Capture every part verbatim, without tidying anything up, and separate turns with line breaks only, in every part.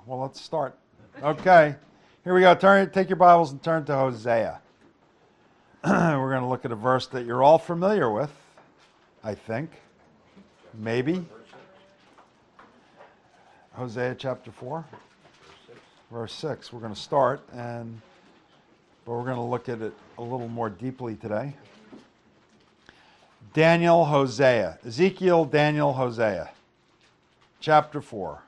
Well, let's start. Okay. Here we go. Turn, take your Bibles and turn to Hosea. We're going to look at a verse that you're all familiar with, I think. Maybe. Hosea chapter four, verse six. We're going to start, and but we're going to look at it a little more deeply today. Daniel, Hosea. Ezekiel, Daniel, Hosea. Chapter four.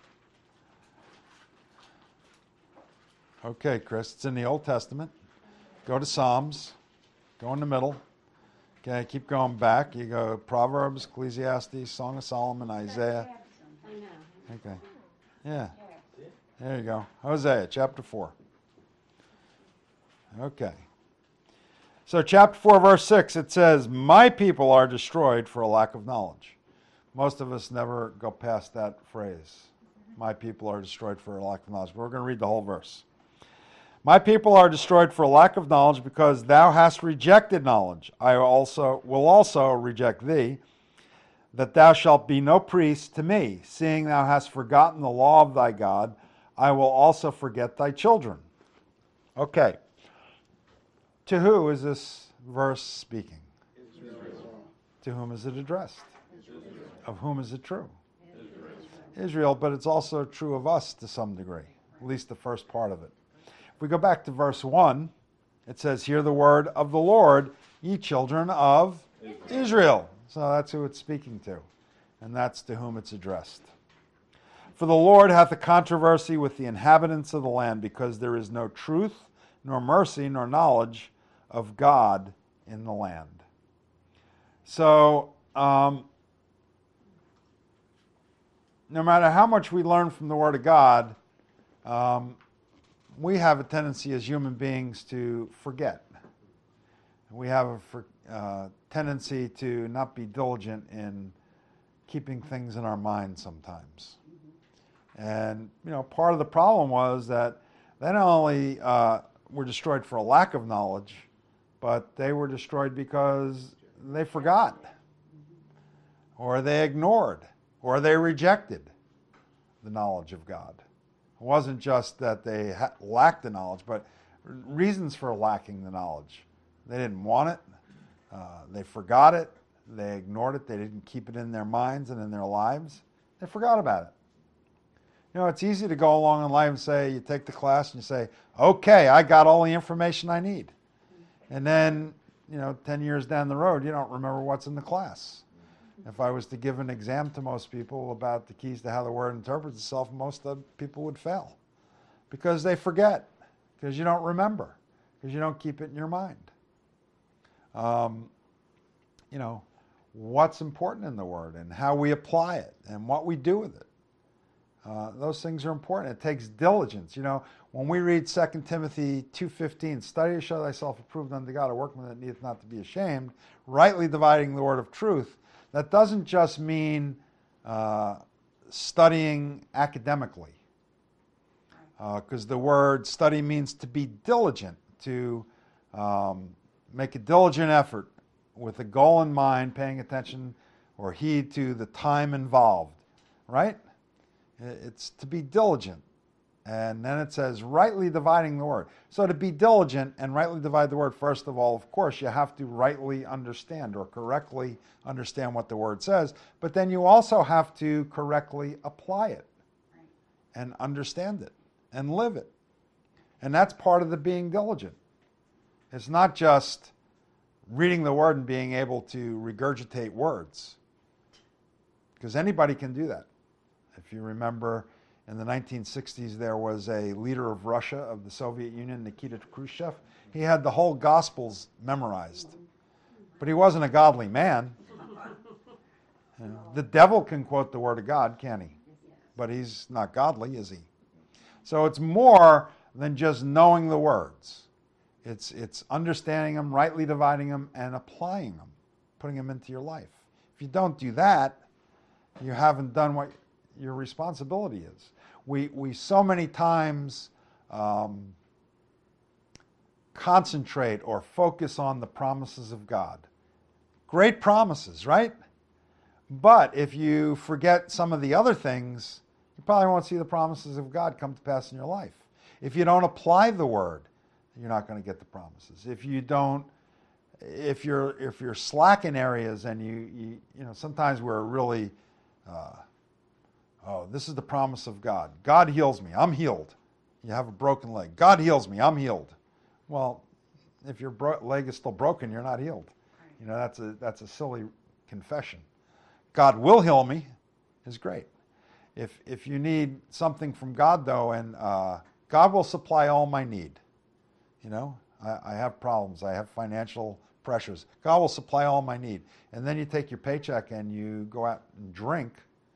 Okay, Chris, it's in the Old Testament. Go to Psalms. Go in the middle. Okay, keep going back. You go Proverbs, Ecclesiastes, Song of Solomon, Isaiah. Okay. Yeah. There you go. Hosea, chapter four. Okay. So chapter four, verse six, it says, "My people are destroyed for a lack of knowledge." Most of us never go past that phrase. My people are destroyed for a lack of knowledge. But we're going to read the whole verse. "My people are destroyed for a lack of knowledge, because thou hast rejected knowledge. I also will also reject thee, that thou shalt be no priest to me. Seeing thou hast forgotten the law of thy God, I will also forget thy children." Okay. To who is this verse speaking? Israel. To whom is it addressed? Israel. Of whom is it true? Israel. Israel, but it's also true of us to some degree, at least the first part of it. If we go back to verse one, it says, "Hear the word of the Lord, ye children of Israel." Israel. So that's who it's speaking to, and that's to whom it's addressed. "For the Lord hath a controversy with the inhabitants of the land, because there is no truth, nor mercy, nor knowledge of God in the land." So, um, no matter how much we learn from the Word of God, um, we have a tendency as human beings to forget. We have a for, uh, tendency to not be diligent in keeping things in our mind sometimes. And, you know, part of the problem was that they not only uh, were destroyed for a lack of knowledge, but they were destroyed because they forgot, or they ignored, or they rejected the knowledge of God. It wasn't just that they ha- lacked the knowledge, but reasons for lacking the knowledge. They didn't want it. Uh, they forgot it. They ignored it. They didn't keep it in their minds and in their lives. They forgot about it. You know, it's easy to go along in life and say, you take the class and you say, okay, I got all the information I need. And then, you know, ten years down the road, you don't remember what's in the class. If I was to give an exam to most people about the keys to how the Word interprets itself, most of the people would fail. Because they forget. Because you don't remember. Because you don't keep it in your mind. Um, you know, what's important in the Word and how we apply it and what we do with it. Uh, those things are important. It takes diligence. You know, when we read Second Timothy two fifteen, "Study to show thyself approved unto God, a workman that needeth not to be ashamed, rightly dividing the word of truth," that doesn't just mean uh, studying academically. Because uh, the word study means to be diligent, to um, make a diligent effort with a goal in mind, paying attention or heed to the time involved, right? It's to be diligent. And then it says, rightly dividing the word. So to be diligent and rightly divide the word, first of all, of course, you have to rightly understand or correctly understand what the word says. But then you also have to correctly apply it and understand it and live it. And that's part of the being diligent. It's not just reading the word and being able to regurgitate words. Because anybody can do that. If you remember, in the nineteen sixties, there was a leader of Russia, of the Soviet Union, Nikita Khrushchev. He had the whole Gospels memorized. But he wasn't a godly man. You know, the devil can quote the Word of God, can he? But he's not godly, is he? So it's more than just knowing the words. It's, it's understanding them, rightly dividing them, and applying them, putting them into your life. If you don't do that, you haven't done what your responsibility is. We we so many times um, concentrate or focus on the promises of God. Great promises, right? But if you forget some of the other things, you probably won't see the promises of God come to pass in your life. If you don't apply the word, you're not going to get the promises. If you don't, if you're if you're slack in areas and you you, you know, sometimes we're really, uh, oh, this is the promise of God. God heals me. I'm healed. You have a broken leg. God heals me. I'm healed. Well, if your bro- leg is still broken, you're not healed. You know, that's a that's a silly confession. God will heal me is great. If if you need something from God, though, and uh, God will supply all my need. You know, I, I have problems. I have financial pressures. God will supply all my need. And then you take your paycheck and you go out and drink.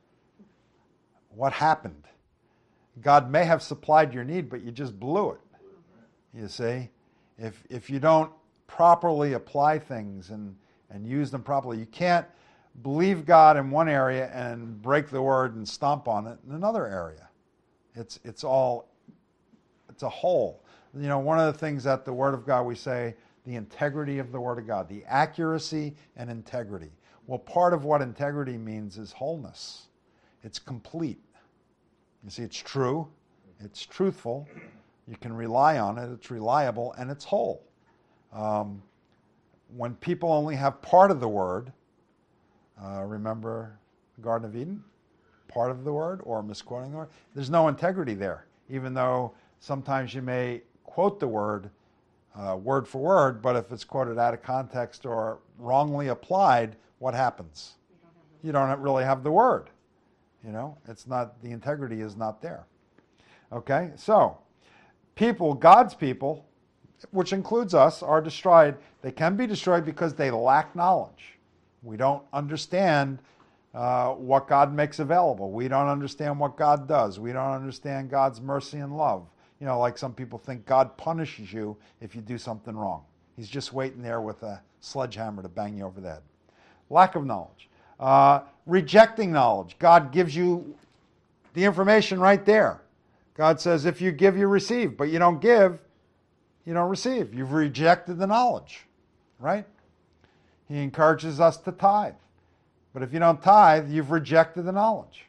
What happened? God may have supplied your need, but you just blew it. You see? If if you don't properly apply things and, and use them properly, you can't believe God in one area and break the word and stomp on it in another area. It's it's all, it's a whole. You know, one of the things that the Word of God, we say, the integrity of the Word of God, the accuracy and integrity. Well, part of what integrity means is wholeness. It's complete. You see, it's true, it's truthful, you can rely on it, it's reliable, and it's whole. Um, when people only have part of the Word, uh, remember the Garden of Eden? Part of the Word, or misquoting the Word, there's no integrity there, even though sometimes you may quote the word uh, word for word, but if it's quoted out of context or wrongly applied, what happens? You don't, have, you don't really have the word. You know, it's not, the integrity is not there. Okay, so people, God's people, which includes us, are destroyed. They can be destroyed because they lack knowledge. We don't understand uh, what God makes available. We don't understand what God does. We don't understand God's mercy and love. You know, like some people think God punishes you if you do something wrong. He's just waiting there with a sledgehammer to bang you over the head. Lack of knowledge. Uh, rejecting knowledge. God gives you the information right there. God says, if you give, you receive. But you don't give, you don't receive. You've rejected the knowledge, right? He encourages us to tithe. But if you don't tithe, you've rejected the knowledge.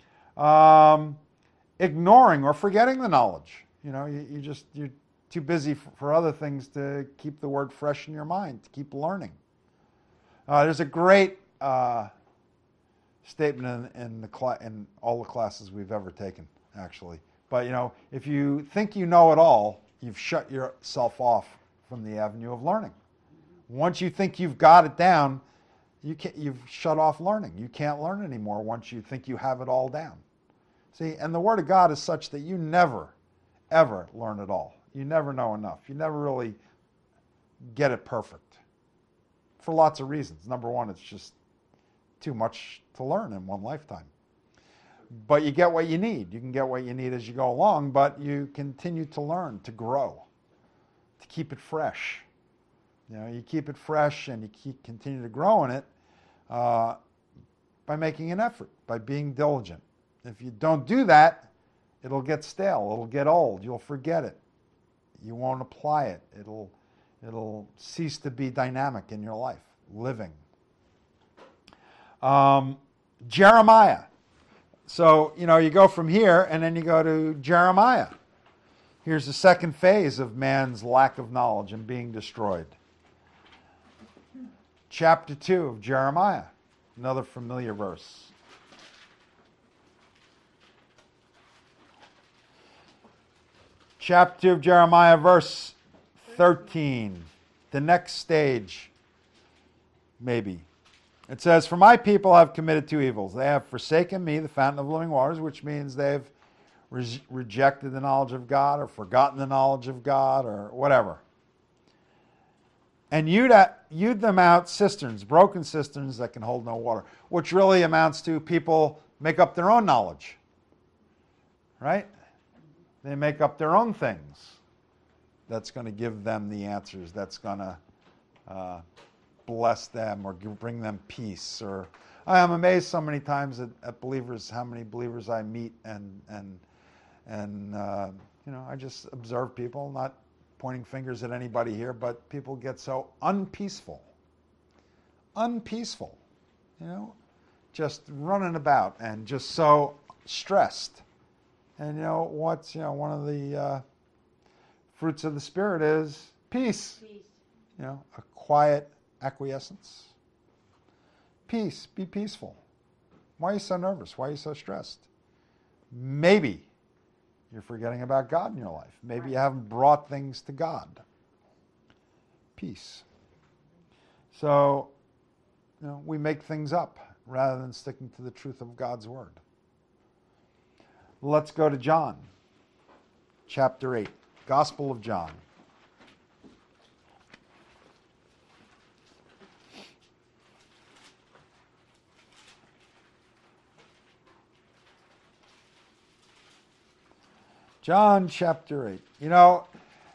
Um, ignoring or forgetting the knowledge. You know, you, you just, you're too busy for, for other things to keep the word fresh in your mind, to keep learning. Uh, there's a great uh, statement in, in, the cl- in all the classes we've ever taken, actually. But, you know, if you think you know it all, you've shut yourself off from the avenue of learning. Once you think you've got it down, you can't, you've shut off learning. You can't learn anymore once you think you have it all down. See, and the Word of God is such that you never, ever learn it all. You never know enough. You never really get it perfect for lots of reasons. Number one, it's just too much to learn in one lifetime. But you get what you need. You can get what you need as you go along, but you continue to learn, to grow, to keep it fresh. You know, you keep it fresh and you keep, continue to grow in it uh, by making an effort, by being diligent. If you don't do that, it'll get stale. It'll get old. You'll forget it. You won't apply it. It'll, it'll cease to be dynamic in your life, living. Um, Jeremiah. So, you know, you go from here and then you go to Jeremiah. Here's the second phase of man's lack of knowledge and being destroyed. Chapter two of Jeremiah, another familiar verse. Chapter two of Jeremiah, verse thirteen. The next stage, maybe. It says, "For my people have committed two evils. They have forsaken me, the fountain of living waters," which means they've re- rejected the knowledge of God or forgotten the knowledge of God or whatever. "And hewed, at, hewed them out cisterns, broken cisterns that can hold no water," which really amounts to people make up their own knowledge. Right? They make up their own things that's going to give them the answers, that's going to uh, bless them or give, bring them peace. Or I am amazed so many times at, at believers, how many believers I meet, and and and uh, you know, I just observe people, not pointing fingers at anybody here, but people get so unpeaceful, unpeaceful, you know, just running about and just so stressed. And you know what's you know one of the uh, fruits of the Spirit is peace.
Peace.
You know, a quiet acquiescence. Peace. Be peaceful. Why are you so nervous? Why are you so stressed? Maybe you're forgetting about God in your life. Maybe
Right.
you haven't brought things to God. Peace. So, you know, we make things up rather than sticking to the truth of God's word. Let's go to John, chapter eight, Gospel of John. John chapter eight. You know,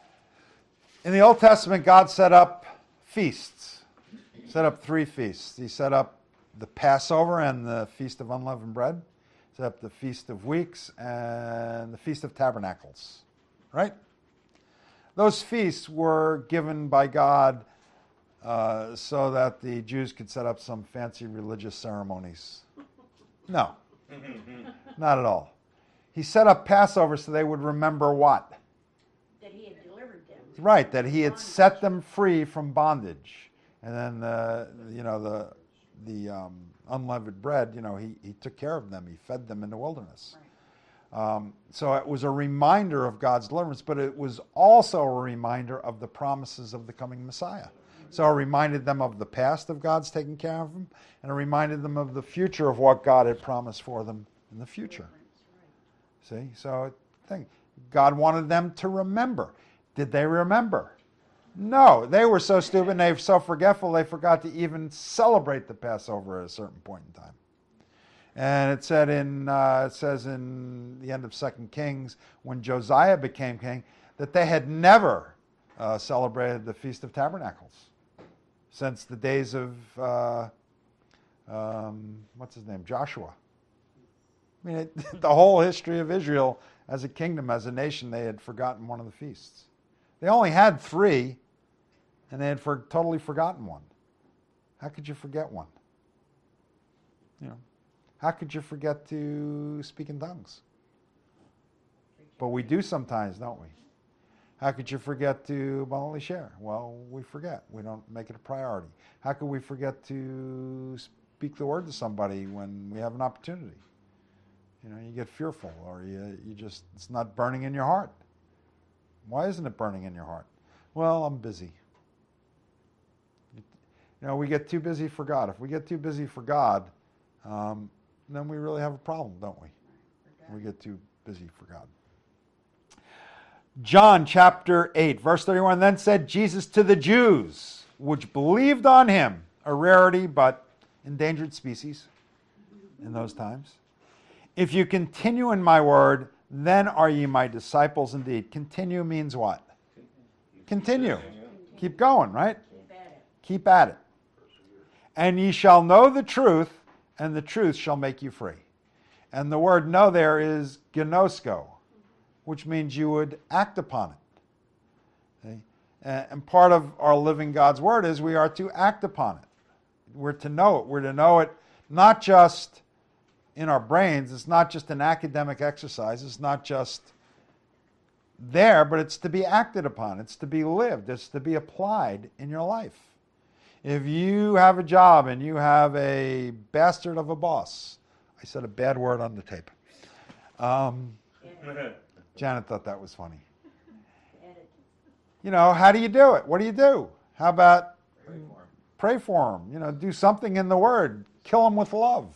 in the Old Testament, God set up feasts. He set up three feasts. He set up the Passover and the Feast of Unleavened Bread. He set up the Feast of Weeks and the Feast of Tabernacles. Right? Those feasts were given by God uh, so that the Jews could set up some fancy religious ceremonies. No, not at all. He set up Passover so they would remember what?
That he had delivered them.
Right, that he had set them free from bondage. And then, the, you know, the the um, unleavened bread, you know, he, he took care of them. He fed them in the wilderness.
Right.
Um, so it was a reminder of God's deliverance, but it was also a reminder of the promises of the coming Messiah. So it reminded them of the past of God's taking care of them, and it reminded them of the future of what God had promised for them in the future. See, so think God wanted them to remember. Did they remember? No, they were so stupid and they were so forgetful they forgot to even celebrate the Passover at a certain point in time. And it said in uh, it says in the end of Second Kings, when Josiah became king, that they had never uh, celebrated the Feast of Tabernacles since the days of uh, um, what's his name, Joshua. I mean, it, the whole history of Israel as a kingdom, as a nation, they had forgotten one of the feasts. They only had three, and they had for, totally forgotten one. How could you forget one? You know, how could you forget to speak in tongues? But we do sometimes, don't we? How could you forget to abundantly share? Well, we forget. We don't make it a priority. How could we forget to speak the word to somebody when we have an opportunity? You know, you get fearful, or you you just, it's not burning in your heart. Why isn't it burning in your heart? Well, I'm busy. You know, we get too busy for God. If we get too busy for God, um, then we really have a problem, don't we? We get too busy for God. John chapter eight, verse thirty-one, then said Jesus to the Jews, which believed on him, a rarity but endangered species in those times. If you continue in my word, then are ye my disciples indeed. Continue means what? Continue. Keep going, right?
Keep at it.
Keep at it. And ye shall know the truth, and the truth shall make you free. And the word know there is gnosko, which means you would act upon it. Okay? And part of our living God's word is we are to act upon it. We're to know it. We're to know it not just in our brains. It's not just an academic exercise. It's not just there, but it's to be acted upon. It's to be lived. It's to be applied in your life. If you have a job and you have a bastard of a boss, I said a bad word on the tape. Um, Janet thought that was funny.
Edit.
You know, how do you do it? What do you do? How about pray for him? Pray for him. You know, do something in the word. Kill him with love.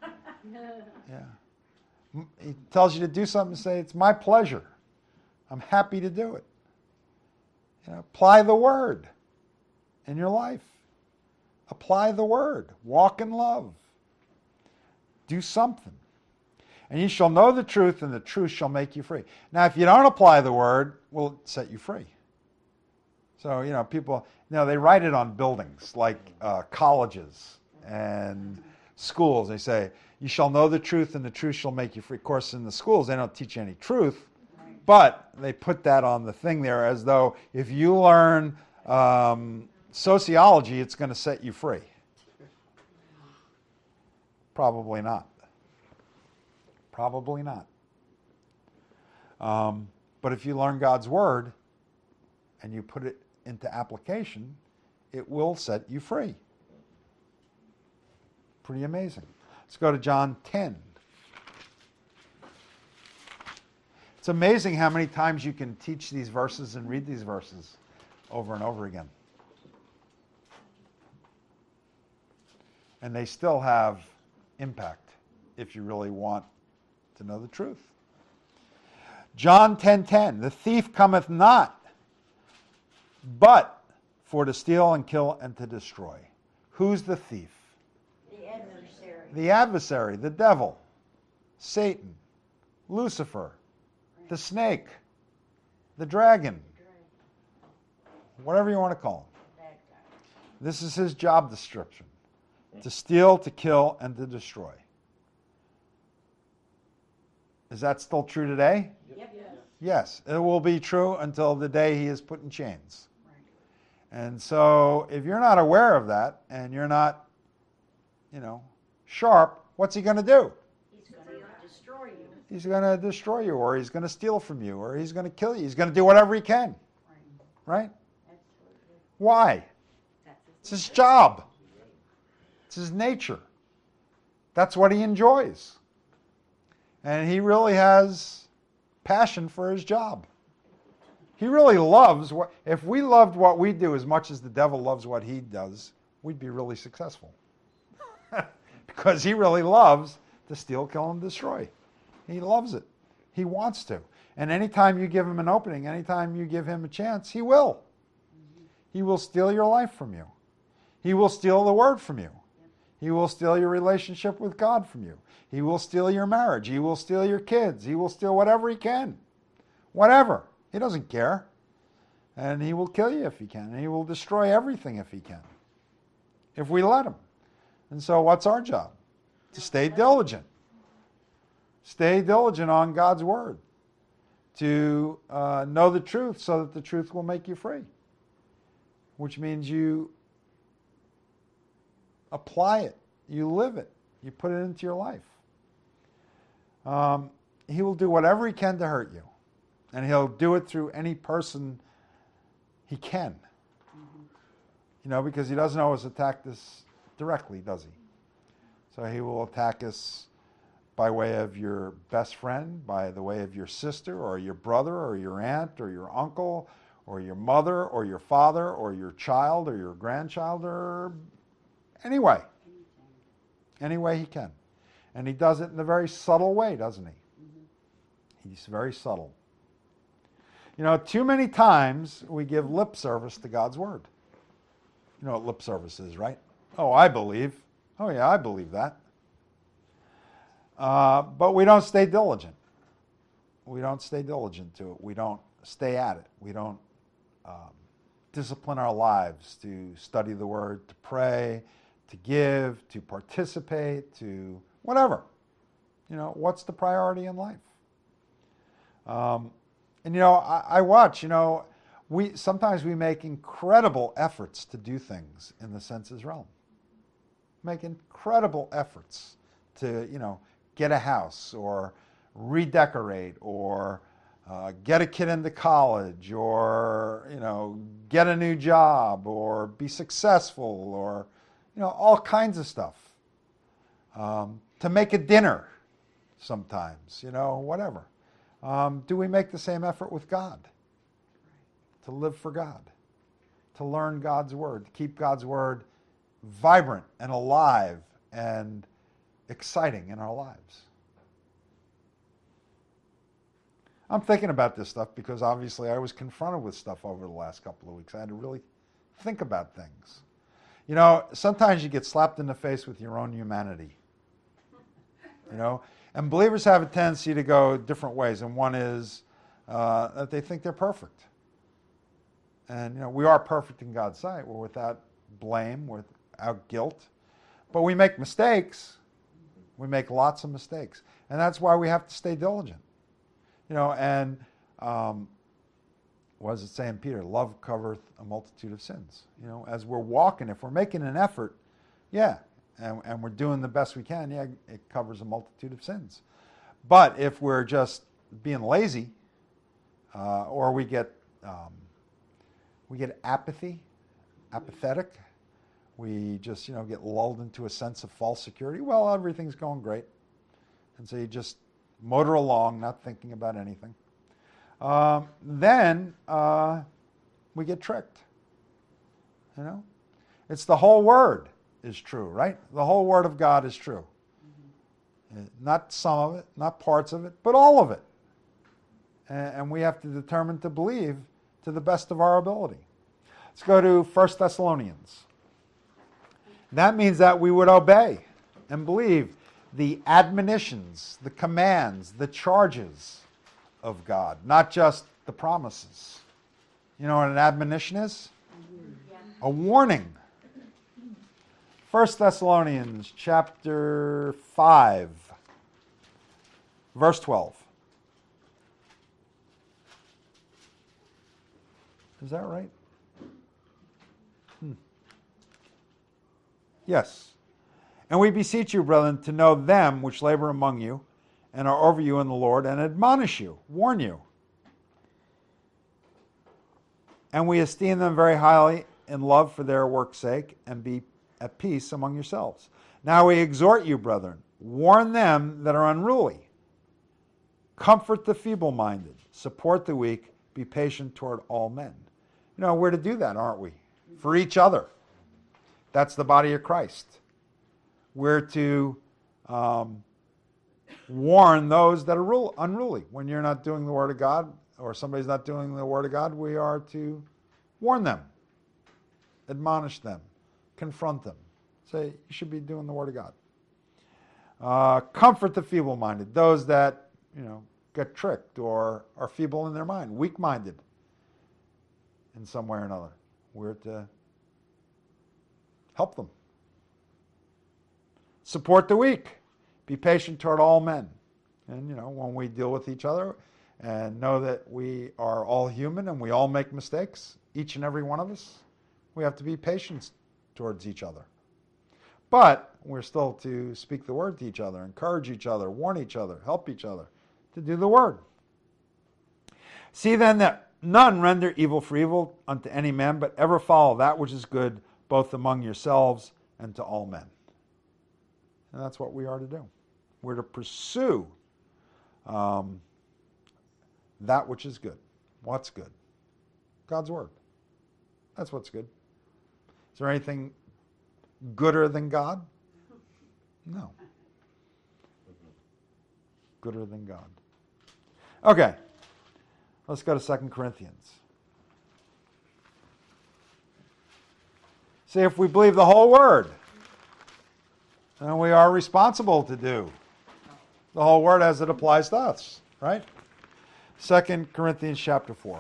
Yeah. He tells you to do something, say, it's my pleasure. I'm happy to do it. You know, apply the word in your life. Apply the word. Walk in love. Do something. And you shall know the truth, and the truth shall make you free. Now, if you don't apply the word, will it set you free? So, you know, people, you know, they write it on buildings, like uh, colleges and schools. They say, you shall know the truth, and the truth shall make you free. Of course, in the schools, they don't teach any truth, but they put that on the thing there as though if you learn um, sociology, it's going to set you free. Probably not. Probably not. Um, but if you learn God's word and you put it into application, it will set you free. Pretty amazing. Let's go to John ten. It's amazing how many times you can teach these verses and read these verses over and over again. And they still have impact if you really want to know the truth. John ten ten, the thief cometh not, but for to steal and kill and to destroy. Who's the thief?
The adversary.
The adversary, the devil, Satan, Lucifer, the snake, the dragon, whatever you want to call him.
Bad guy.
This is his job description: to steal, to kill, and to destroy. Is that still true today?
Yep.
Yes, it will be true until the day he is put in chains. And so if you're not aware of that and you're not, you know, sharp, what's he going to do?
He's going to destroy you.
He's going to destroy you, or he's going to steal from you, or he's going to kill you. He's going to do whatever he can. Right?
Absolutely.
Why? It's his job. It's his nature. That's what he enjoys. And he really has passion for his job. He really loves what, if we loved what we do as much as the devil loves what he does, we'd be really successful. Because he really loves to steal, kill, and destroy. He loves it. He wants to. And anytime you give him an opening, anytime you give him a chance, he will. He will steal your life from you. He will steal the word from you. He will steal your relationship with God from you. He will steal your marriage. He will steal your kids. He will steal whatever he can. Whatever. He doesn't care. And he will kill you if he can. And he will destroy everything if he can. If we let him. And so what's our job? To stay diligent. Stay diligent on God's word. To uh, know the truth so that the truth will make you free. Which means you apply it. You live it. You put it into your life. Um, he will do whatever he can to hurt you. And he'll do it through any person he can. Mm-hmm. You know, because he doesn't always attack us directly, does he? So he will attack us by way of your best friend, by the way of your sister or your brother or your aunt or your uncle or your mother or your father or your child or your grandchild, or any way. Any way he can. And he does it in a very subtle way, doesn't he? Mm-hmm. He's very subtle. You know, too many times we give lip service to God's word. You know what lip service is, right? Oh, I believe. Oh, yeah, I believe that. Uh, but we don't stay diligent. We don't stay diligent to it. We don't stay at it. We don't um, discipline our lives to study the word, to pray, to give, to participate, to whatever. You know, what's the priority in life? Um, and, you know, I, I watch, you know, we sometimes we make incredible efforts to do things in the senses realm. Make incredible efforts to, you know, get a house or redecorate or uh, get a kid into college or, you know, get a new job or be successful or, you know, all kinds of stuff. Um, to make a dinner sometimes, you know, whatever. Um, do we make the same effort with God? To live for God, to learn God's word, to keep God's word vibrant and alive and exciting in our lives. I'm thinking about this stuff because obviously I was confronted with stuff over the last couple of weeks. I had to really think about things. You know, sometimes you get slapped in the face with your own humanity. You know, and believers have a tendency to go different ways, and one is uh, that they think they're perfect. And, you know, we are perfect in God's sight. We're without blame, without guilt. But we make mistakes. We make lots of mistakes. And that's why we have to stay diligent. You know, and um, what does it say in Peter? Love covereth a multitude of sins. You know, as we're walking, if we're making an effort, yeah, and, and we're doing the best we can, yeah, it covers a multitude of sins. But if we're just being lazy, uh, or we get um, we get apathy, apathetic. We just, you know, get lulled into a sense of false security. Well, everything's going great. And so you just motor along, not thinking about anything. Um, then uh, we get tricked. You know? It's the whole word is true, right? The whole word of God is true. Mm-hmm. Not some of it, not parts of it, but all of it. And, and we have to determine to believe to the best of our ability. Let's go to First Thessalonians. That means that we would obey and believe the admonitions, the commands, the charges of God, not just the promises. You know what an admonition is? Yeah. A warning. First Thessalonians chapter five, verse twelve. Is that right? Hmm. Yes. And we beseech you, brethren, to know them which labor among you and are over you in the Lord, and admonish you, warn you. And we esteem them very highly in love for their work's sake, and be at peace among yourselves. Now we exhort you, brethren, warn them that are unruly. Comfort the feeble-minded, support the weak, be patient toward all men. You know, we're to do that, aren't we? For each other. That's the body of Christ. We're to um, warn those that are rule, unruly. When you're not doing the Word of God, or somebody's not doing the Word of God, we are to warn them, admonish them, confront them. Say, you should be doing the Word of God. Uh, comfort the feeble-minded, those that, you know, get tricked or are feeble in their mind, weak-minded in some way or another. We're to help them. Support the weak. Be patient toward all men. And, you know, when we deal with each other and know that we are all human and we all make mistakes, each and every one of us, we have to be patient towards each other. But we're still to speak the word to each other, encourage each other, warn each other, help each other to do the word. See then that none render evil for evil unto any man, but ever follow that which is good, both among yourselves and to all men. And that's what we are to do. We're to pursue um, that which is good. What's good? God's word. That's what's good. Is there anything gooder than God? No. Gooder than God. Okay. Let's go to Second Corinthians. See, if we believe the whole word, then we are responsible to do the whole word as it applies to us, right? Second Corinthians chapter four.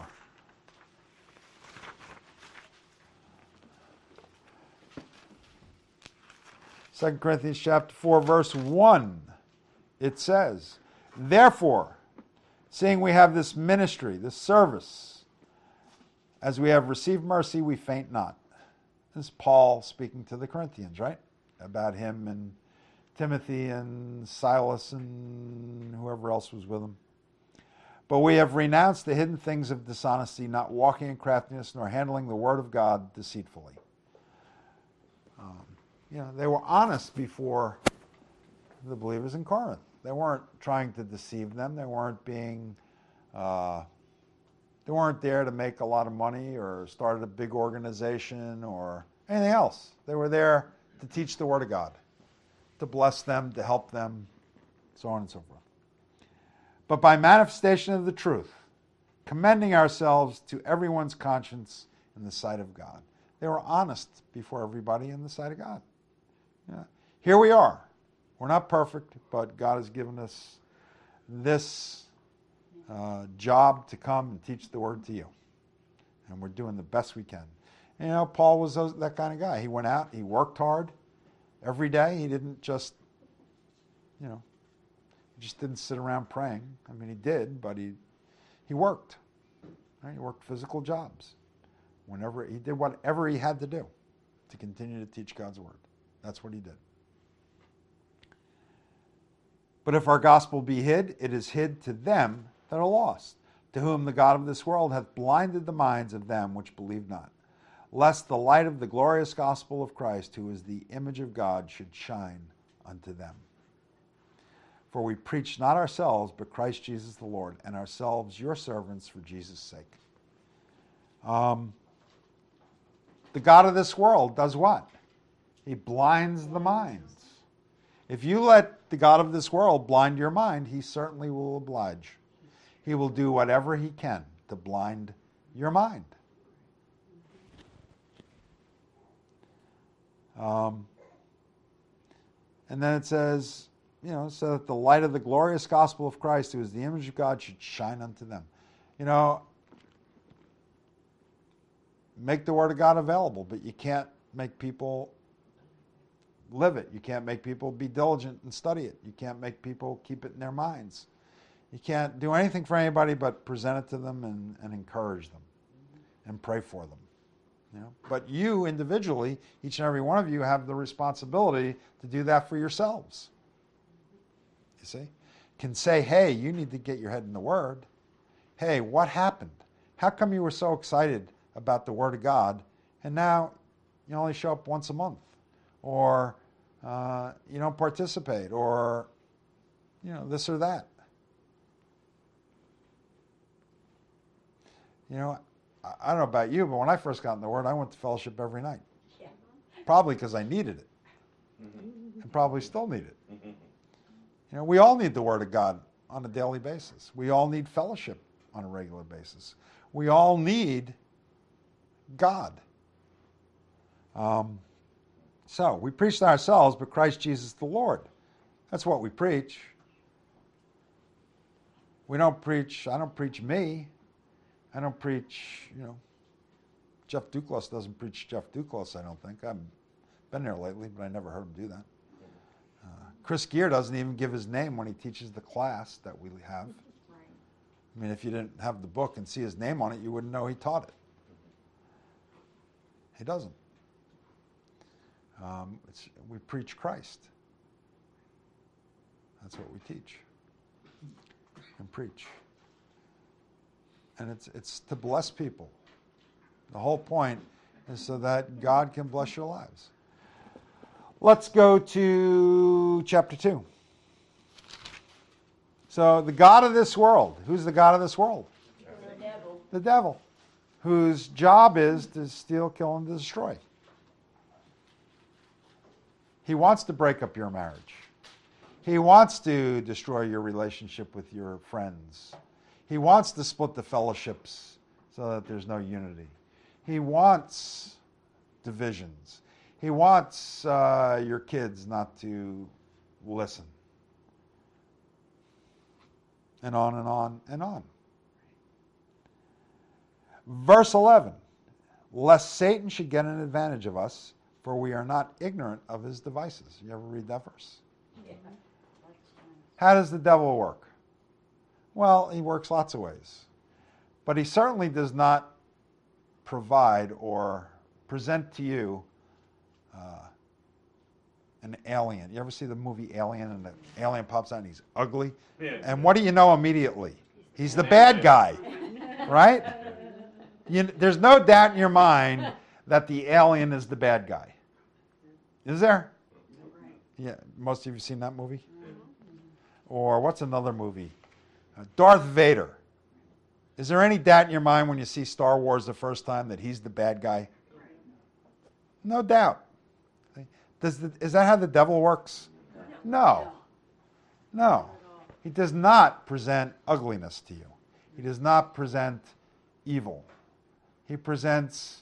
Second Corinthians chapter four, verse one, it says, therefore, seeing we have this ministry, this service, as we have received mercy, we faint not. This is Paul speaking to the Corinthians, right? About him and Timothy and Silas and whoever else was with him. But we have renounced the hidden things of dishonesty, not walking in craftiness, nor handling the word of God deceitfully. Um, you know, they were honest before the believers in Corinth. They weren't trying to deceive them. They weren't being, uh, they weren't there to make a lot of money or start a big organization or anything else. They were there to teach the Word of God, to bless them, to help them, so on and so forth. But by manifestation of the truth, commending ourselves to everyone's conscience in the sight of God. They were honest before everybody in the sight of God. Yeah. Here we are. We're not perfect, but God has given us this uh, job to come and teach the Word to you. And we're doing the best we can. And, you know, Paul was those, that kind of guy. He went out, he worked hard every day. He didn't just, you know, he just didn't sit around praying. I mean, he did, but he he worked. Right? He worked physical jobs. Whenever he did whatever he had to do to continue to teach God's Word. That's what he did. But if our gospel be hid, it is hid to them that are lost, to whom the God of this world hath blinded the minds of them which believe not, lest the light of the glorious gospel of Christ, who is the image of God, should shine unto them. For we preach not ourselves, but Christ Jesus the Lord, and ourselves your servants for Jesus' sake. Um, the God of this world does what? He blinds the minds. If you let the God of this world blind your mind, he certainly will oblige. He will do whatever he can to blind your mind. Um, and then it says, you know, so that the light of the glorious gospel of Christ, who is the image of God, should shine unto them. You know, make the Word of God available, but you can't make people live it. You can't make people be diligent and study it. You can't make people keep it in their minds. You can't do anything for anybody but present it to them and, and encourage them and pray for them. You know? But you individually, each and every one of you, have the responsibility to do that for yourselves. You see? Can say, hey, you need to get your head in the Word. Hey, what happened? How come you were so excited about the Word of God and now you only show up once a month? Or uh, you don't participate, or you know, this or that. You know, I, I don't know about you, but when I first got in the Word, I went to fellowship every night.
Yeah.
Probably because I needed it, and probably still need it. You know, we all need the Word of God on a daily basis. We all need fellowship on a regular basis. We all need God. Um, So, we preach to ourselves, but Christ Jesus the Lord. That's what we preach. We don't preach, I don't preach me. I don't preach, you know, Jeff Duclos doesn't preach Jeff Duclos, I don't think. I've been there lately, but I never heard him do that. Uh, Chris Gear doesn't even give his name when he teaches the class that we have.
Right.
I mean, if you didn't have the book and see his name on it, you wouldn't know he taught it. He doesn't. Um, it's, we preach Christ. That's what we teach and preach. And it's it's to bless people. The whole point is so that God can bless your lives. Let's go to chapter two. So the God of this world. Who's the God of this world?
The devil.
The devil. Whose job is to steal, kill, and destroy. He wants to break up your marriage. He wants to destroy your relationship with your friends. He wants to split the fellowships so that there's no unity. He wants divisions. He wants uh, your kids not to listen. And on and on and on. Verse eleven, lest Satan should get an advantage of us, for we are not ignorant of his devices. You ever read that verse?
Yeah.
How does the devil work? Well, he works lots of ways. But he certainly does not provide or present to you uh, an alien. You ever see the movie Alien, and the alien pops out and he's ugly?
Yeah.
And what do you know immediately? He's the bad guy, right? You, there's no doubt in your mind that the alien is the bad guy. Is there? Yeah, most of you have seen that movie? Or what's another movie? Uh, Darth Vader. Is there any doubt in your mind when you see Star Wars the first time that he's the bad guy? No doubt. Does the, is that how the devil works? No. No. He does not present ugliness to you. He does not present evil. He presents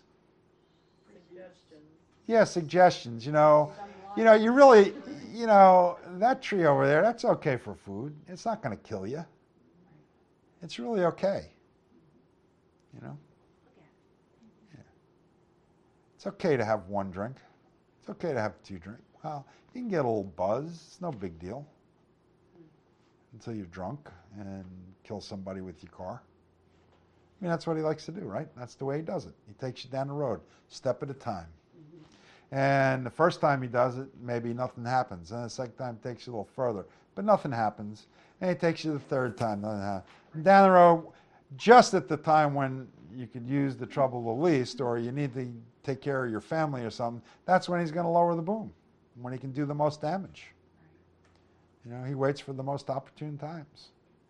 Yeah, suggestions, you know. You know, you really, you know, that tree over there, that's okay for food. It's not going to kill you. It's really okay. You know? Yeah. It's okay to have one drink. It's okay to have two drinks. Well, you can get a little buzz. It's no big deal. Until you're drunk and kill somebody with your car. I mean, that's what he likes to do, right? That's the way he does it. He takes you down the road, step at a time. And the first time he does it, maybe nothing happens. And the second time he takes you a little further, but nothing happens. And he takes you the third time, nothing happens. And down the road, just at the time when you could use the trouble the least, or you need to take care of your family or something, that's when he's going to lower the boom, when he can do the most damage. You know, he waits for the most opportune times.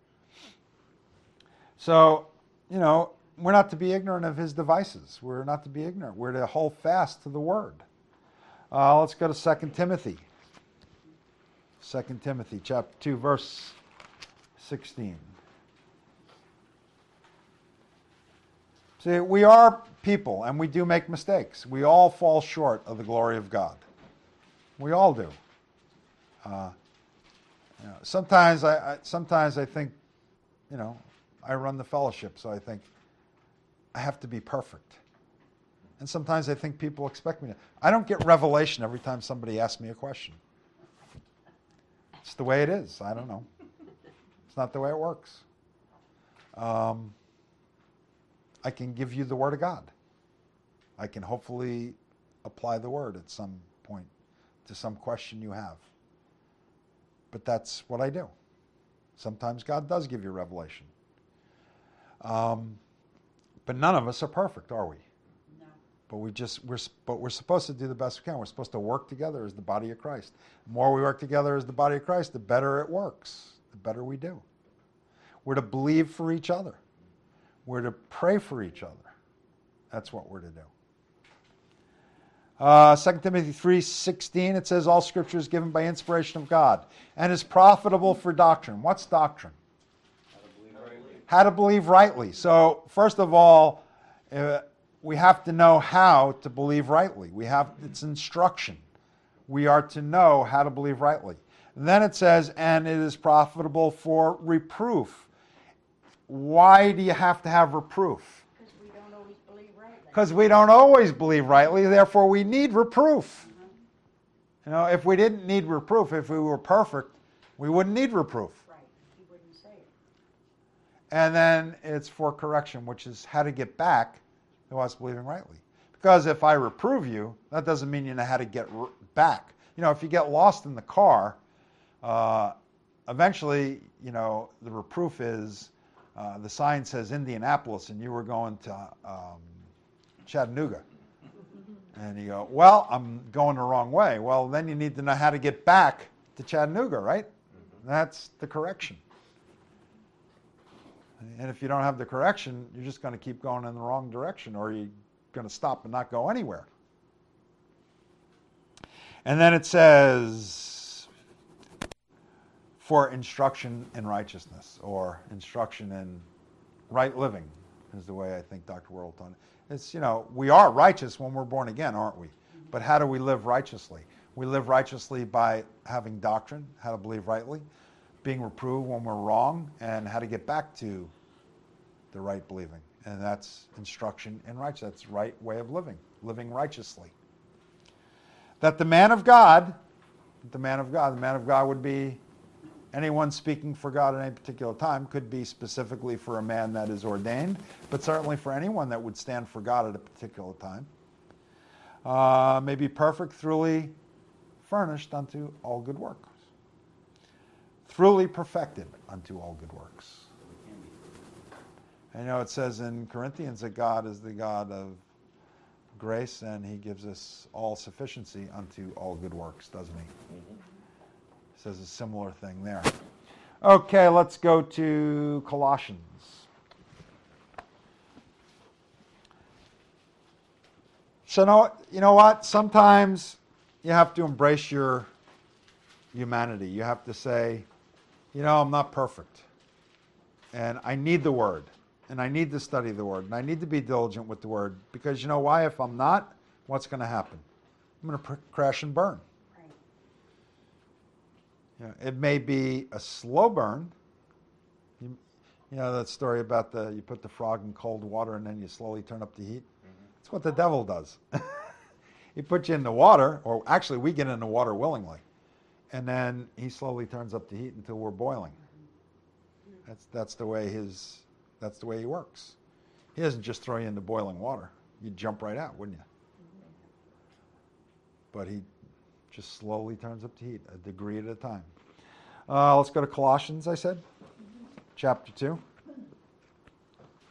So, you know, we're not to be ignorant of his devices. We're not to be ignorant. We're to hold fast to the word. Uh, let's go to Second Timothy. Second Timothy chapter two, verse sixteen. See, we are people, and we do make mistakes. We all fall short of the glory of God. We all do. Uh, you know, sometimes I, I sometimes I think, you know, I run the fellowship, so I think I have to be perfect. And sometimes I think people expect me to. I don't get revelation every time somebody asks me a question. It's the way it is. I don't know. It's not the way it works. Um, I can give you the Word of God. I can hopefully apply the Word at some point to some question you have. But that's what I do. Sometimes God does give you revelation. Um, but none of us are perfect, are we?
No.
But we just we're but we're supposed to do the best we can. We're supposed to work together as the body of Christ. The more we work together as the body of Christ, the better it works. The better we do. We're to believe for each other. We're to pray for each other. That's what we're to do. Uh, Second Timothy three sixteen, it says, all Scripture is given by inspiration of God and is profitable for doctrine. What's doctrine? How to believe rightly. So, first of all, uh, we have to know how to believe rightly. We have it's instruction. We are to know how to believe rightly. And then it says, and it is profitable for reproof. Why do you have to have reproof?
Because we don't always believe rightly.
Because we don't always believe rightly, therefore we need reproof. You know, if we didn't need reproof, if we were perfect, we wouldn't need reproof.
Right. He wouldn't say it.
And then it's for correction, which is how to get back to us believing rightly. Because if I reprove you, that doesn't mean you know how to get r- back. You know, if you get lost in the car, uh, eventually, you know, the reproof is, uh, the sign says Indianapolis and you were going to um, Chattanooga. And you go, well, I'm going the wrong way. Well, then you need to know how to get back to Chattanooga, right? That's the correction. And if you don't have the correction, you're just going to keep going in the wrong direction, or you're going to stop and not go anywhere. And then it says, for instruction in righteousness, or instruction in right living, is the way I think Doctor Worrell taught it. It's, you know, we are righteous when we're born again, aren't we? But how do we live righteously? We live righteously by having doctrine, how to believe rightly, being reproved when we're wrong, and how to get back to the right believing. And that's instruction in righteousness. That's right way of living, living righteously. That the man of God, the man of God, the man of God would be anyone speaking for God at any particular time, could be specifically for a man that is ordained, but certainly for anyone that would stand for God at a particular time. Uh, may be perfect, thoroughly furnished unto all good works. Thoroughly perfected unto all good works. And you know, it says in Corinthians that God is the God of grace, and he gives us all sufficiency unto all good works, doesn't he? Mm-hmm. Says a similar thing there. Okay, let's go to Colossians. So, no, you know what? Sometimes you have to embrace your humanity. You have to say, you know, I'm not perfect. And I need the Word. And I need to study the Word. And I need to be diligent with the Word. Because you know why? If I'm not, what's going to happen? I'm going to pr- crash and burn.
Right.
You know, it may be a slow burn. You, you know that story about the you put the frog in cold water and then you slowly turn up the heat? Mm-hmm. That's what the devil does. He puts you in the water, or actually we get in the water willingly. And then he slowly turns up the heat until we're boiling. That's that's the way his that's the way he works. He doesn't just throw you into boiling water. You'd jump right out, wouldn't you? But he just slowly turns up the heat, a degree at a time. Uh, let's go to Colossians, I said, chapter two.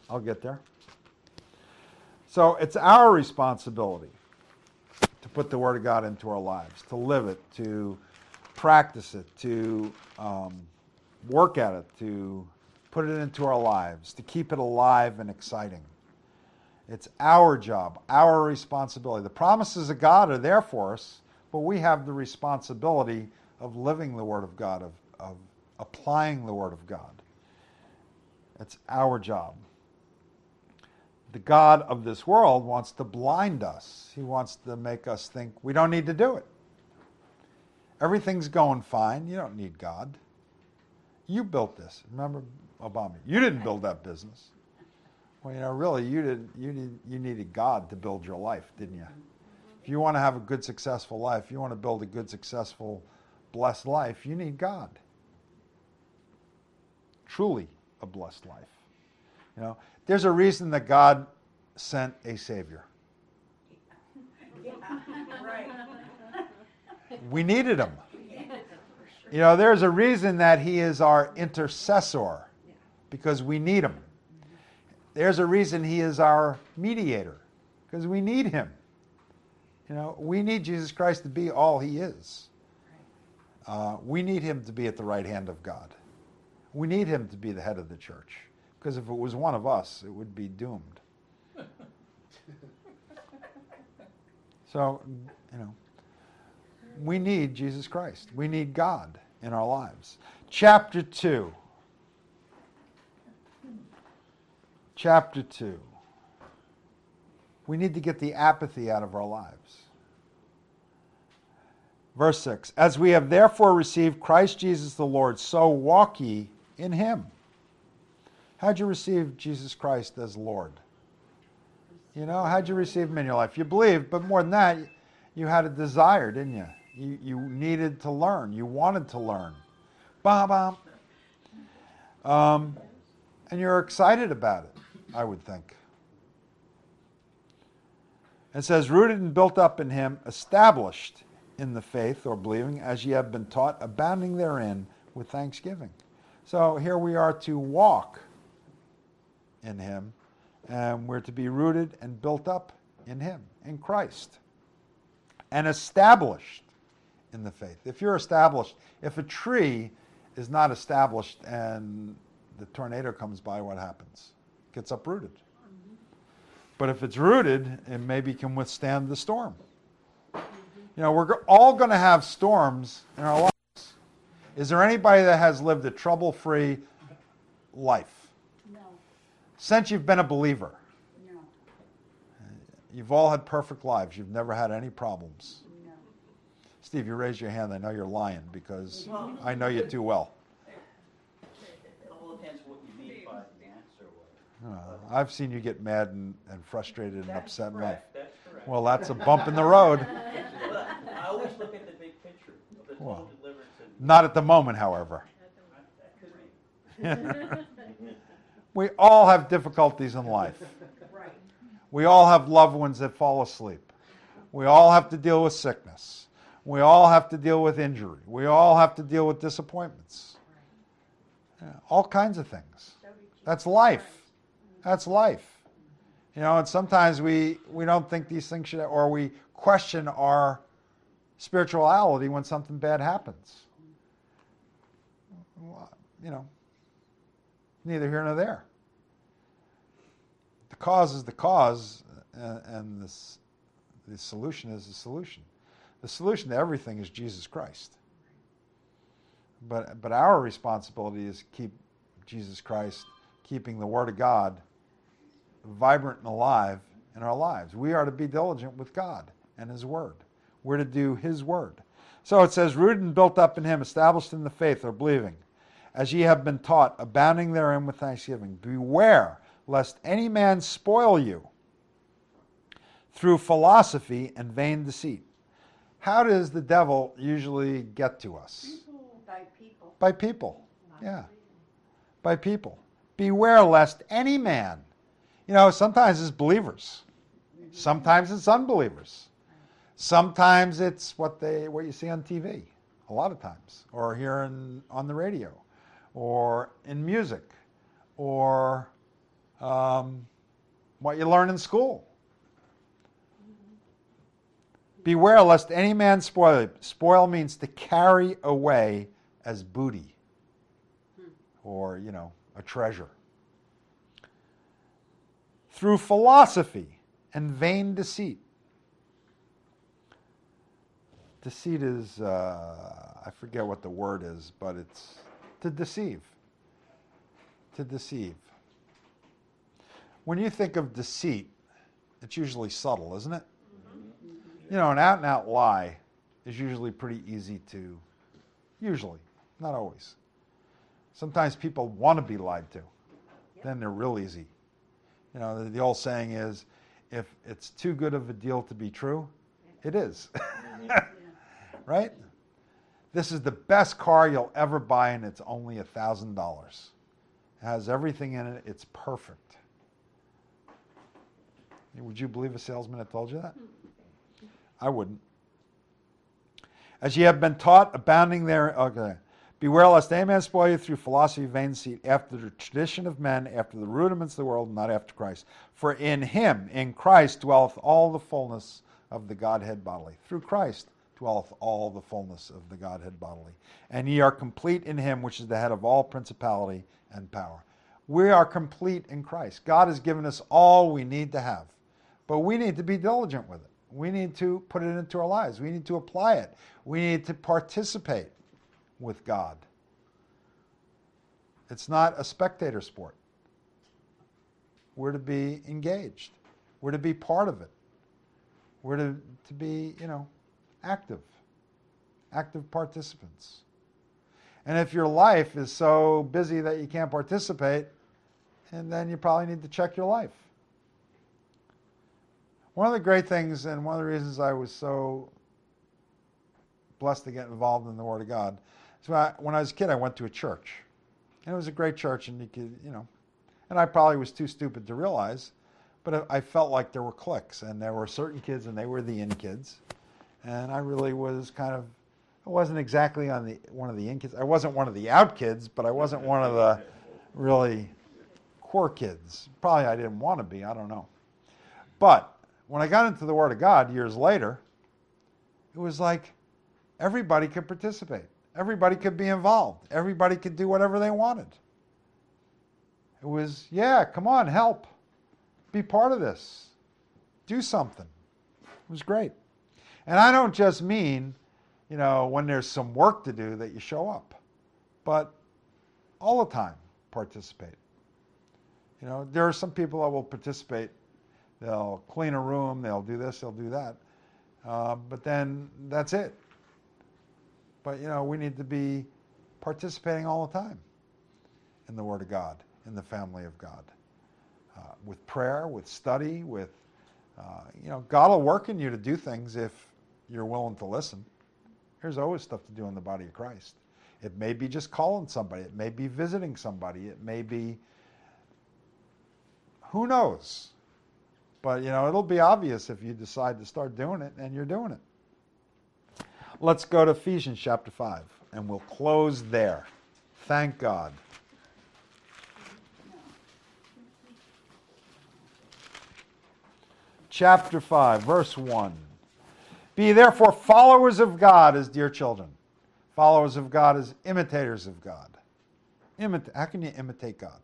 I'll get there. So it's our responsibility to put the Word of God into our lives, to live it, to practice it, to um, work at it, to put it into our lives, to keep it alive and exciting. It's our job, our responsibility. The promises of God are there for us, but we have the responsibility of living the Word of God, of, of applying the Word of God. It's our job. The God of this world wants to blind us. He wants to make us think we don't need to do it. Everything's going fine. You don't need God. You built this. Remember Obama? You didn't build that business. Well, you know, really, you did. You need. You needed God to build your life, didn't you? If you want to have a good, successful life, you want to build a good, successful, blessed life, you need God. Truly a blessed life. You know, there's a reason that God sent a Savior.
Yeah, right.
We needed him. You know, there's a reason that he is our intercessor, because we need him. There's a reason he is our mediator, because we need him. You know, we need Jesus Christ to be all he is. Uh, we need him to be at the right hand of God. We need him to be the head of the church, because if it was one of us, it would be doomed. So, you know, we need Jesus Christ. We need God in our lives. Chapter two. Chapter two. We need to get the apathy out of our lives. Verse six. As we have therefore received Christ Jesus the Lord, so walk ye in him. How'd you receive Jesus Christ as Lord? You know, how'd you receive him in your life? You believed, but more than that, you had a desire, didn't you? You, you needed to learn. You wanted to learn. Ba-bam. Um, and you're excited about it, I would think. It says, rooted and built up in him, established in the faith or believing, as ye have been taught, abounding therein with thanksgiving. So here we are to walk in him, and we're to be rooted and built up in him, in Christ, and established in the faith. If you're established, if a tree is not established and the tornado comes by, what happens? It gets uprooted. Mm-hmm. But if it's rooted, it maybe can withstand the storm. Mm-hmm. You know, we're all going to have storms in our lives. Is there anybody that has lived a trouble-free life?
No.
Since you've been a believer?
No.
You've all had perfect lives. You've never had any problems.
No.
Steve, you raise your hand. I know you're lying because I know you too well.
It all depends what you mean by the answer.
Uh, I've seen you get mad and, and frustrated and
That's
upset in life.
correct. That's correct.
Well, that's a bump in the road.
But I always look at the big picture of the total
Well,
deliverance. And
Not at the moment, however.
that could be.
We all have difficulties in life.
Right.
We all have loved ones that fall asleep. We all have to deal with sickness. We all have to deal with injury. We all have to deal with disappointments. Yeah, all kinds of things.
So did Jesus
That's life.
Christ.
That's life. You know, and sometimes we, we don't think these things should, or we question our spirituality when something bad happens. Well, you know, neither here nor there. The cause is the cause, and, and this, the solution is the solution. The solution to everything is Jesus Christ. But but our responsibility is keep Jesus Christ, keeping the Word of God vibrant and alive in our lives. We are to be diligent with God and his Word. We're to do his Word. So it says, rooted and built up in him, established in the faith or believing, as ye have been taught, abounding therein with thanksgiving. Beware lest any man spoil you through philosophy and vain deceit. How does the devil usually get to us?
By people.
By people. Yeah. By people. Beware lest any man. You know, sometimes it's believers. Sometimes it's unbelievers. Sometimes it's what they what you see on T V. A lot of times. Or here in, on the radio. Or in music. Or Um, what you learn in school. Beware lest any man spoil it. Spoil means to carry away as booty or, you know, a treasure. Through philosophy and vain deceit. Deceit is, uh, I forget what the word is, but it's to deceive. To deceive. When you think of deceit, it's usually subtle, isn't it? You know, an out-and-out lie is usually pretty easy to, usually, not always. Sometimes people want to be lied to. Yep. Then they're real easy. You know, the, the old saying is, if it's too good of a deal to be true, it is. Right? This is the best car you'll ever buy, and it's only one thousand dollars. It has everything in it. It's perfect. Would you believe a salesman that told you that? I wouldn't. As ye have been taught, abounding there, okay. Beware lest any man spoil you through philosophy, vain deceit, after the tradition of men, after the rudiments of the world, not after Christ. For in him, in Christ, dwelleth all the fullness of the Godhead bodily. Through Christ dwelleth all the fullness of the Godhead bodily. And ye are complete in him, which is the head of all principality and power. We are complete in Christ. God has given us all we need to have. But we need to be diligent with it. We need to put it into our lives. We need to apply it. We need to participate with God. It's not a spectator sport. We're to be engaged. We're to be part of it. We're to, to be, you know, active. Active participants. And if your life is so busy that you can't participate, and then you probably need to check your life. One of the great things, and one of the reasons I was so blessed to get involved in the Word of God, is when I, when I was a kid, I went to a church. And it was a great church, and you could, you know, and I probably was too stupid to realize, but I felt like there were cliques, and there were certain kids, and they were the in kids. And I really was kind of, I wasn't exactly on the one of the in kids. I wasn't one of the out kids, but I wasn't one of the really core kids. Probably I didn't want to be, I don't know. But when I got into the Word of God years later, it was like everybody could participate. Everybody could be involved. Everybody could do whatever they wanted. It was, yeah, come on, help. Be part of this. Do something. It was great. And I don't just mean, you know, when there's some work to do that you show up, but all the time participate. You know, there are some people that will participate. They'll clean a room, they'll do this, they'll do that. Uh, but then that's it. But, you know, we need to be participating all the time in the Word of God, in the family of God. Uh, with prayer, with study, with, uh, you know, God will work in you to do things if you're willing to listen. There's always stuff to do in the body of Christ. It may be just calling somebody. It may be visiting somebody. It may be, who knows? But, you know, it'll be obvious if you decide to start doing it, and you're doing it. Let's go to Ephesians chapter five, and we'll close there. Thank God. Chapter five, verse one. Be therefore followers of God as dear children. Followers of God as imitators of God. Imita- How can you imitate God?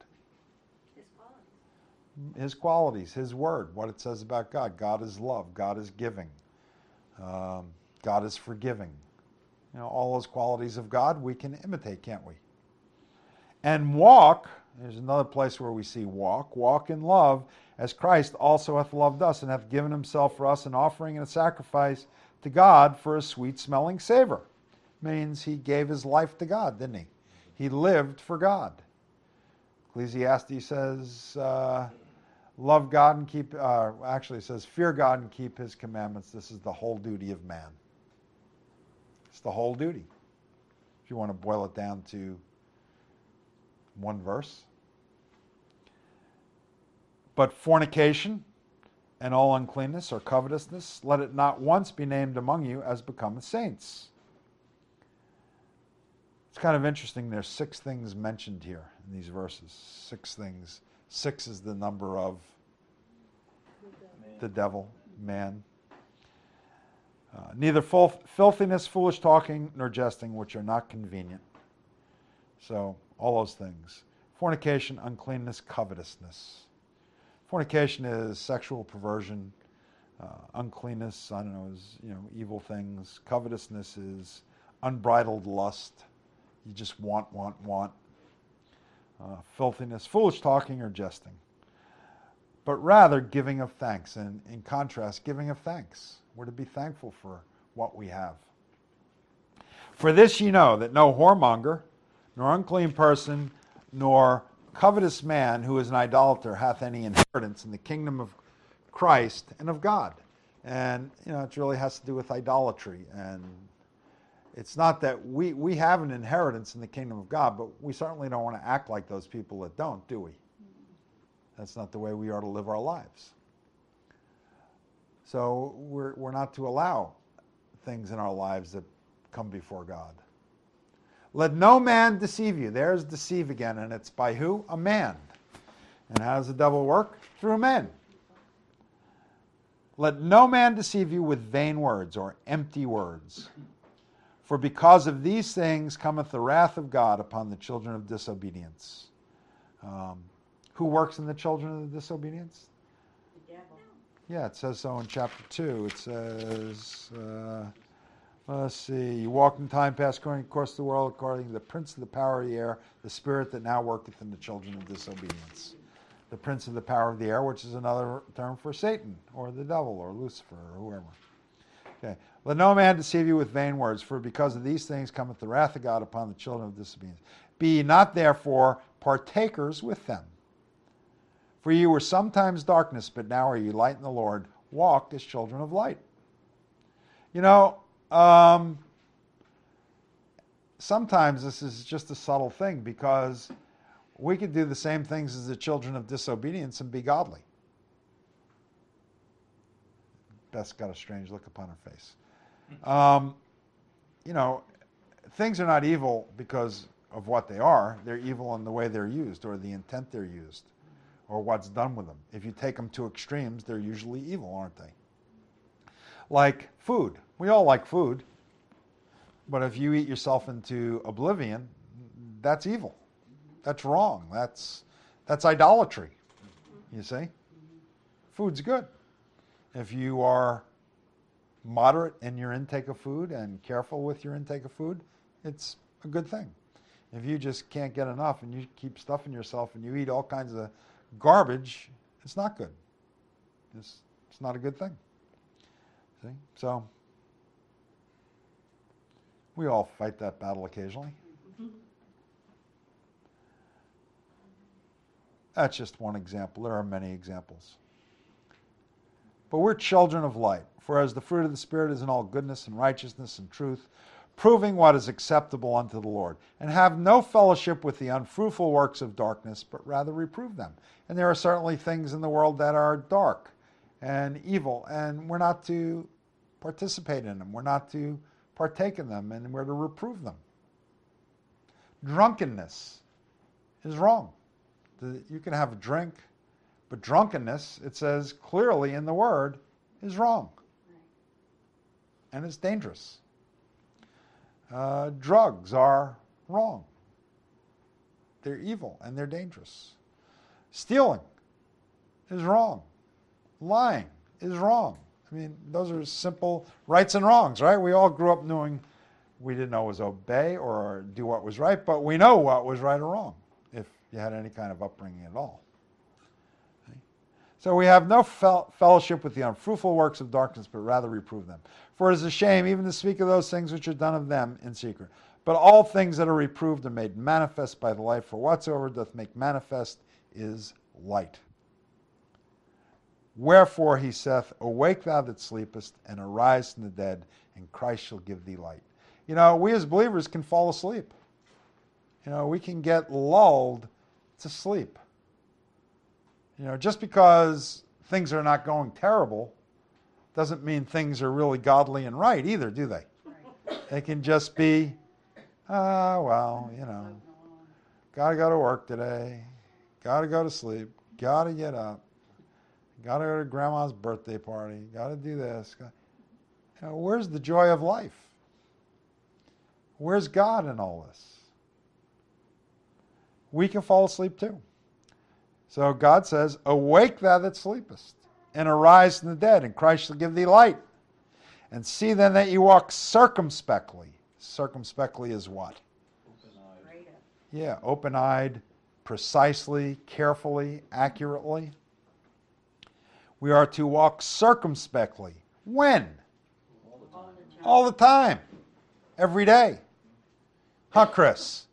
His qualities, His Word, what it says about God. God is love. God is giving. Um, God is forgiving. You know, all those qualities of God we can imitate, can't we? And walk, there's another place where we see walk, walk in love, as Christ also hath loved us, and hath given himself for us an offering and a sacrifice to God for a sweet-smelling savor. Means he gave his life to God, didn't he? He lived for God. Ecclesiastes says, uh, love God and keep, uh, actually it says, fear God and keep his commandments. This is the whole duty of man. It's the whole duty. If you want to boil it down to one verse. But fornication and all uncleanness or covetousness, let it not once be named among you as becometh saints. It's kind of interesting. There's six things mentioned here in these verses. Six things Six is the number of
Man.
the devil, man. Uh, neither ful- filthiness, foolish talking, nor jesting, which are not convenient. So, all those things. Fornication, uncleanness, covetousness. Fornication is sexual perversion. Uh, uncleanness, I don't know, is, you know, evil things. Covetousness is unbridled lust. You just want, want, want. Uh, filthiness, foolish talking, or jesting. But rather giving of thanks. And in contrast, giving of thanks. We're to be thankful for what we have. For this ye know, that no whoremonger, nor unclean person, nor covetous man who is an idolater hath any inheritance in the kingdom of Christ and of God. And, you know, it really has to do with idolatry. And it's not that we, we have an inheritance in the kingdom of God, but we certainly don't want to act like those people that don't, do we? That's not the way we are to live our lives. So we're, we're not to allow things in our lives that come before God. Let no man deceive you. There's deceive again, and it's by who? A man. And how does the devil work? Through men. Let no man deceive you with vain words or empty words. For because of these things cometh the wrath of God upon the children of disobedience. Um, who works in the children of disobedience?
The devil.
Yeah, it says so in chapter two. It says, uh, let's see, you walked in time past according to the course of the world, according to the prince of the power of the air, the spirit that now worketh in the children of disobedience. The prince of the power of the air, which is another term for Satan, or the devil, or Lucifer, or whoever. Okay. Let no man deceive you with vain words, for because of these things cometh the wrath of God upon the children of disobedience. Be ye not therefore partakers with them. For ye were sometimes darkness, but now are ye light in the Lord. Walk as children of light. You know, um, sometimes this is just a subtle thing, because we could do the same things as the children of disobedience and be godly. Beth's got a strange look upon her face. Um, you know, things are not evil because of what they are. They're evil in the way they're used, or the intent they're used, or what's done with them. If you take them to extremes, they're usually evil, aren't they? Like food. We all like food. But if you eat yourself into oblivion, that's evil. That's wrong. That's that's idolatry. You see? Food's good. If you are moderate in your intake of food and careful with your intake of food, it's a good thing. If you just can't get enough and you keep stuffing yourself and you eat all kinds of garbage, it's not good. It's, it's not a good thing. See? So, we all fight that battle occasionally. That's just one example. There are many examples. But we're children of light, for as the fruit of the Spirit is in all goodness and righteousness and truth, proving what is acceptable unto the Lord, and have no fellowship with the unfruitful works of darkness, but rather reprove them. And there are certainly things in the world that are dark and evil, and we're not to participate in them. We're not to partake in them, and we're to reprove them. Drunkenness is wrong. You can have a drink, but drunkenness, it says clearly in the Word, is wrong. And it's dangerous. Uh, drugs are wrong. They're evil and they're dangerous. Stealing is wrong. Lying is wrong. I mean, those are simple rights and wrongs, right? We all grew up knowing we didn't always obey or do what was right, but we know what was right or wrong if you had any kind of upbringing at all. Okay? So we have no fel- fellowship with the unfruitful works of darkness, but rather reprove them. For it is a shame even to speak of those things which are done of them in secret. But all things that are reproved are made manifest by the light, for whatsoever doth make manifest is light. Wherefore he saith, awake thou that sleepest, and arise from the dead, and Christ shall give thee light. You know, we as believers can fall asleep. You know, we can get lulled to sleep. You know, just because things are not going terrible doesn't mean things are really godly and right either, do they? Right. They can just be, ah, well, you know, got to go to work today, got to go to sleep, got to get up. Got to go to grandma's birthday party. Got to do this. You know, where's the joy of life? Where's God in all this? We can fall asleep too. So God says, awake thou that sleepest, and arise from the dead, and Christ shall give thee light. And see then that you walk circumspectly. Circumspectly is what?
Open-eyed.
Right up.
Yeah, open-eyed, precisely, carefully, accurately. We are to walk circumspectly. When?
All the
All
time.
the time.
All the time. Every day. Huh, Chris?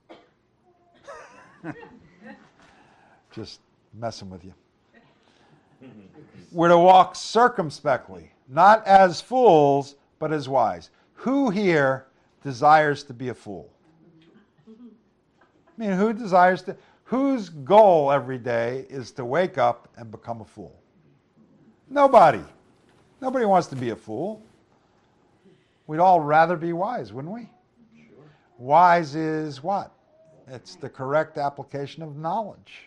Just messing with you. We're to walk circumspectly, not as fools, but as wise. Who here desires to be a fool? I mean, who desires to, whose goal every day is to wake up and become a fool? Nobody. Nobody wants to be a fool. We'd all rather be wise, wouldn't we?
Sure.
Wise is what? It's the correct application of knowledge.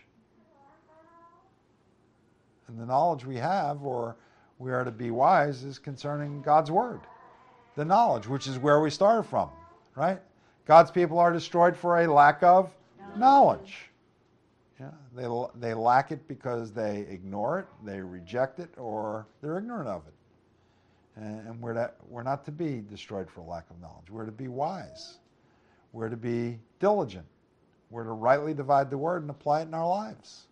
And the knowledge we have, or we are to be wise, is concerning God's Word. The knowledge, which is where we started from, right? God's people are destroyed for a lack of knowledge. Yeah, they, they lack it because they ignore it, they reject it, or they're ignorant of it. And, and we're, to, we're not to be destroyed for a lack of knowledge. We're to be wise. We're to be diligent. We're to rightly divide the Word and apply it in our lives.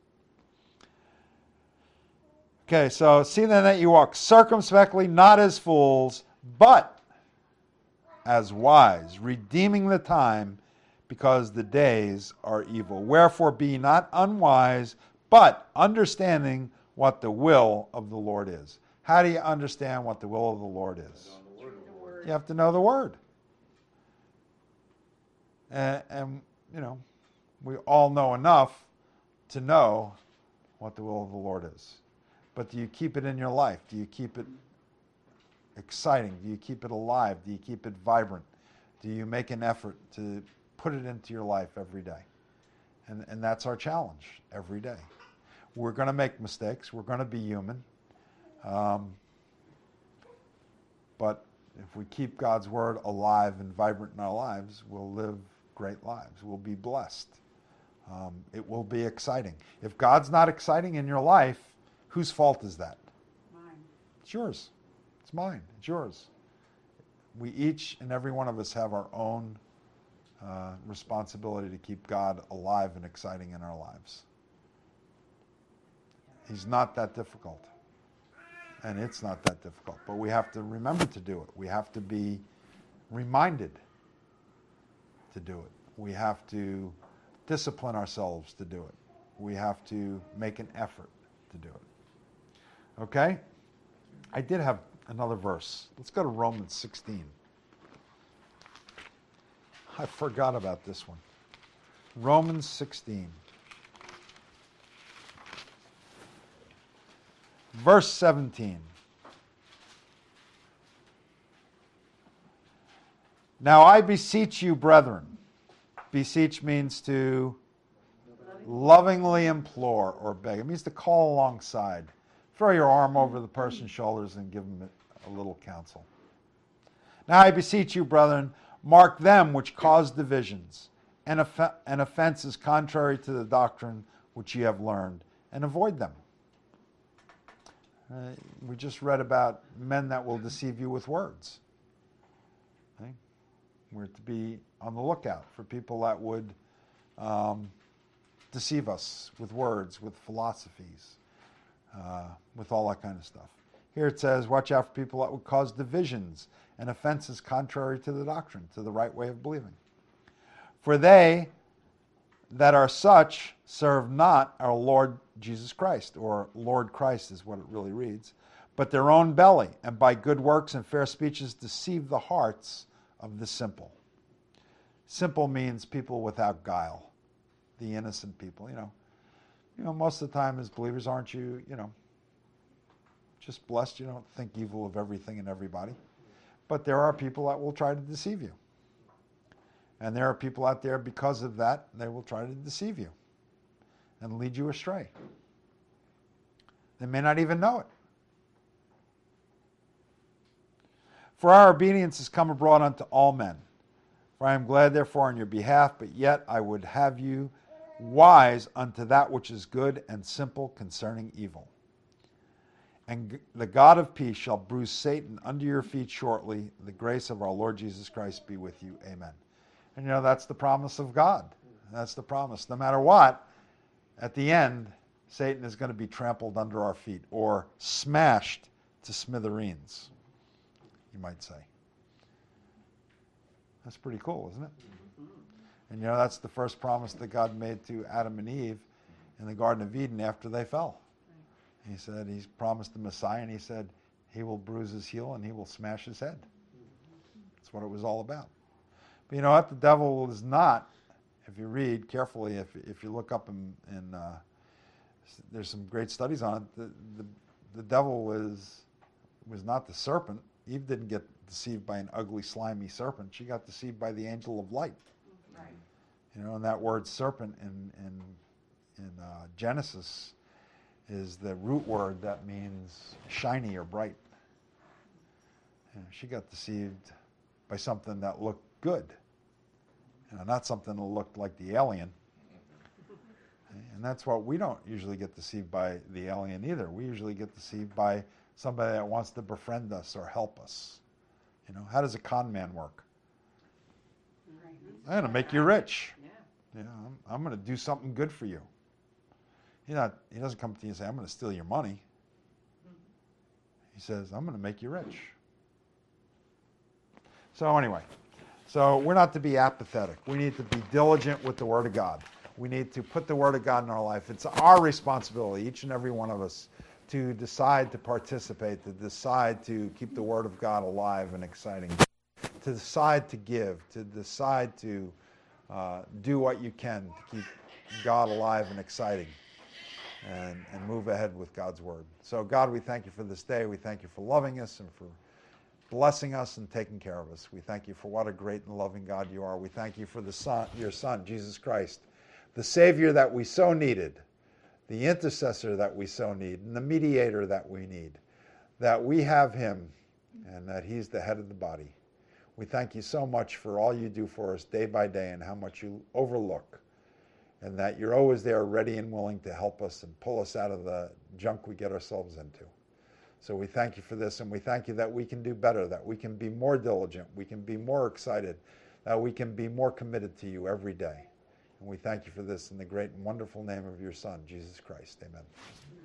Okay, so see then that you walk circumspectly, not as fools, but as wise, redeeming the time, because the days are evil. Wherefore be not unwise, but understanding what the will of the Lord is. How do you understand what the will of the Lord is?
Through the word.
You have to know the Word. And, and you know, we all know enough to know what the will of the Lord is. But do you keep it in your life? Do you keep it exciting? Do you keep it alive? Do you keep it vibrant? Do you make an effort to put it into your life every day? And, and that's our challenge every day. We're going to make mistakes. We're going to be human. Um, but if we keep God's Word alive and vibrant in our lives, we'll live great lives. We'll be blessed. Um, it will be exciting. If God's not exciting in your life, whose fault is that?
Mine.
It's yours. It's mine. It's yours. We each and every one of us have our own uh, responsibility to keep God alive and exciting in our lives. He's not that difficult. And it's not that difficult. But we have to remember to do it. We have to be reminded to do it. We have to discipline ourselves to do it. We have to make an effort to do it. Okay? I did have another verse. Let's go to Romans sixteen. I forgot about this one. Romans sixteen. Verse seventeen. Now I beseech you, brethren. Beseech means to lovingly implore or beg. It means to call alongside. Throw your arm over the person's shoulders and give them a little counsel. Now I beseech you, brethren, mark them which cause divisions and, off- and offenses contrary to the doctrine which ye have learned, and avoid them. Uh, we just read about men that will deceive you with words. Okay? We're to be on the lookout for people that would um, deceive us with words, with philosophies, uh, with all that kind of stuff. Here it says, watch out for people that would cause divisions and offenses contrary to the doctrine, to the right way of believing. For they that are such serve not our Lord Jesus Christ, or Lord Christ is what it really reads, but their own belly, and by good works and fair speeches deceive the hearts of the simple. Simple means people without guile, the innocent people, you know. You know, most of the time as believers, aren't you, you know, just blessed? You don't think evil of everything and everybody. But there are people that will try to deceive you. And there are people out there, because of that, they will try to deceive you and lead you astray. They may not even know it. For our obedience is come abroad unto all men. For I am glad therefore on your behalf, but yet I would have you wise unto that which is good and simple concerning evil. And the God of peace shall bruise Satan under your feet shortly. The grace of our Lord Jesus Christ be with you. Amen. And you know, that's the promise of God. That's the promise. No matter what, at the end, Satan is going to be trampled under our feet or smashed to smithereens, you might say. That's pretty cool, isn't it? And you know, that's the first promise that God made to Adam and Eve in the Garden of Eden after they fell. He said, he's promised the Messiah, and he said, he will bruise his heel and he will smash his head. That's what it was all about. But you know what? The devil is not, if you read carefully, if if you look up in, in uh, there's some great studies on it, the, the, the devil was, was not the serpent. Eve didn't get deceived by an ugly, slimy serpent. She got deceived by the angel of light.
Right.
You know, and that word serpent in, in, in uh, Genesis is the root word that means shiny or bright. And she got deceived by something that looked good, you know, not something that looked like the alien. And that's what we don't usually get deceived by the alien either. We usually get deceived by somebody that wants to befriend us or help us. You know, how does a con man work?
Right.
I'm going to make you rich.
Yeah.
You know, I'm, I'm going to do something good for you. He not he doesn't come to you and say, I'm going to steal your money. He says, I'm going to make you rich. So anyway, so we're not to be apathetic. We need to be diligent with the Word of God. We need to put the Word of God in our life. It's our responsibility, each and every one of us, to decide to participate, to decide to keep the Word of God alive and exciting, to decide to give, to decide to uh, do what you can to keep God alive and exciting. And, and move ahead with God's Word. So God, we thank you for this day. We thank you for loving us and for blessing us and taking care of us. We thank you for what a great and loving God you are. We thank you for the Son, your Son, Jesus Christ, the Savior that we so needed, the intercessor that we so need, and the mediator that we need, that we have him and that he's the head of the body. We thank you so much for all you do for us day by day and how much you overlook, and that you're always there ready and willing to help us and pull us out of the junk we get ourselves into. So we thank you for this, and we thank you that we can do better, that we can be more diligent, we can be more excited, that we can be more committed to you every day. And we thank you for this in the great and wonderful name of your Son, Jesus Christ. Amen.